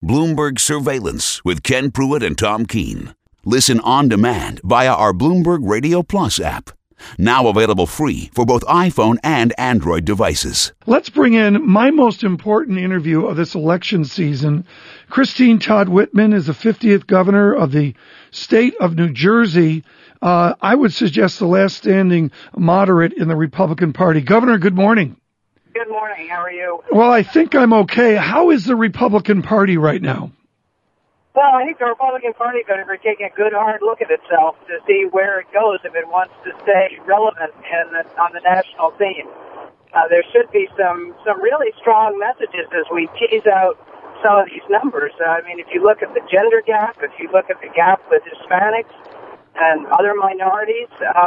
Bloomberg Surveillance with Ken Pruitt and Tom Keene. Listen on demand via our Bloomberg Radio Plus app. Now available free for both iPhone and Android devices. Let's bring in my most important interview of this election season. Christine Todd Whitman is the 50th governor of the state of New Jersey. I would suggest the last standing moderate in the Republican Party. Governor, good morning. Good morning. How are you? Well, I think I'm okay. How is the Republican Party right now? Well, I think the Republican Party is going to be taking a good hard look at itself to see where it goes if it wants to stay relevant on the national scene. There should be some really strong messages as we tease out some of these numbers. I mean, if you look at the gender gap, if you look at the gap with Hispanics and other minorities,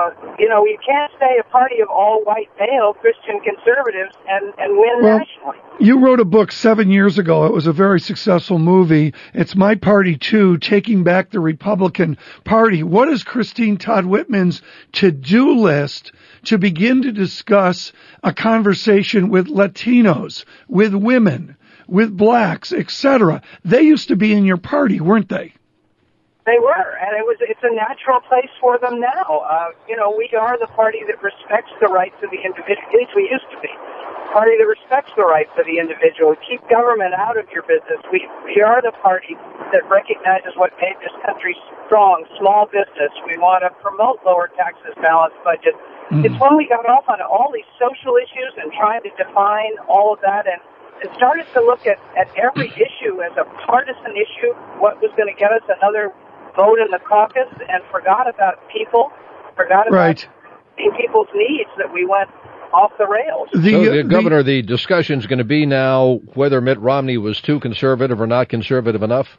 you can't stay a party of all white male Christian conservatives and win nationally. You wrote a book 7 years ago. It was a very successful movie. It's My Party Too, Taking Back the Republican Party. What is Christine Todd Whitman's to-do list to begin to discuss a conversation with Latinos, with women, with blacks, etc.? They used to be in your party, weren't they? They were, and it's a natural place for them now. We are the party that respects the rights of the individual. At least we used to be. Party that respects the rights of the individual. Keep government out of your business. We are the party that recognizes what made this country strong, small business. We want to promote lower taxes, balanced budget. It's when we got off on all these social issues and trying to define all of that and started to look at every issue as a partisan issue, what was going to get us another vote in the caucus, and forgot about people, forgot about people's needs, that we went off the rails. Governor, the discussion's going to be now whether Mitt Romney was too conservative or not conservative enough?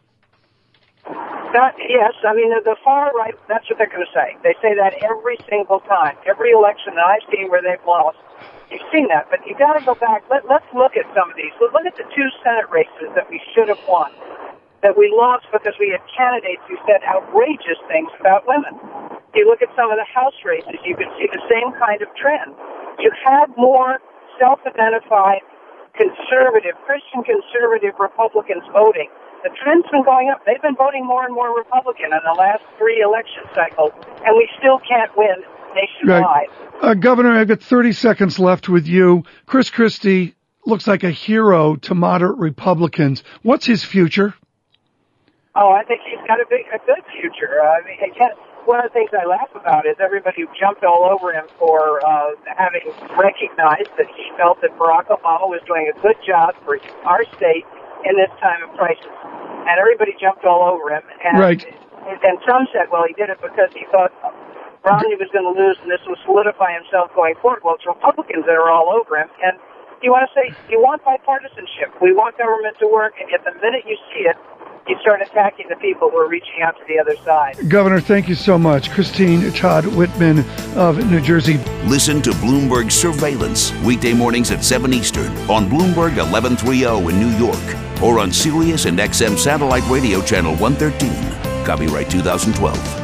Yes, I mean, the far right, that's what they're going to say. They say that every single time. Every election that I've seen where they've lost, you've seen that. But you've got to go back. Let's look at some of these. Look at the 2 Senate races that we should have won, that we lost because we had candidates who said outrageous things about women. You look at some of the House races, you can see the same kind of trend. You had more self-identified conservative, Christian conservative Republicans voting. The trend's been going up. They've been voting more and more Republican in the last 3 election cycles, and we still can't win nationwide. Right. Governor, I've got 30 seconds left with you. Chris Christie looks like a hero to moderate Republicans. What's his future? Oh, I think he's got a good future. One of the things I laugh about is everybody who jumped all over him for having recognized that he felt that Barack Obama was doing a good job for our state in this time of crisis. And everybody jumped all over him. And some said, well, he did it because he thought Romney was going to lose and this would solidify himself going forward. Well, it's Republicans that are all over him. And you want to say, you want bipartisanship. We want government to work, and yet the minute you see it, you start attacking the people who are reaching out to the other side. Governor, thank you so much. Christine Todd Whitman of New Jersey. Listen to Bloomberg Surveillance weekday mornings at 7 Eastern on Bloomberg 1130 in New York or on Sirius and XM Satellite Radio Channel 113. Copyright 2012.